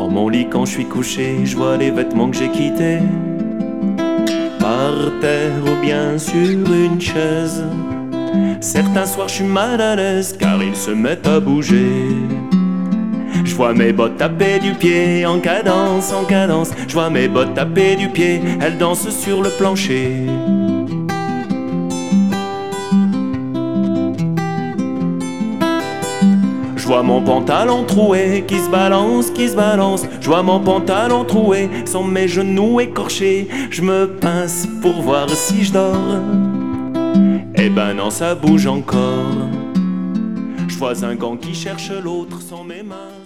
Dans mon lit quand je suis couché, je vois les vêtements que j'ai quittés par terre ou bien sur une chaise. Certains soirs je suis mal à l'aise car ils se mettent à bouger. Je vois mes bottes taper du pied en cadence, en cadence. Je vois mes bottes taper du pied, elles dansent sur le plancher. Je vois mon pantalon troué qui se balance, qui se balance. Je vois mon pantalon troué sans mes genoux écorchés. Je me pince pour voir si je dors. Eh ben non, ça bouge encore. Je vois un gant qui cherche l'autre sans mes mains.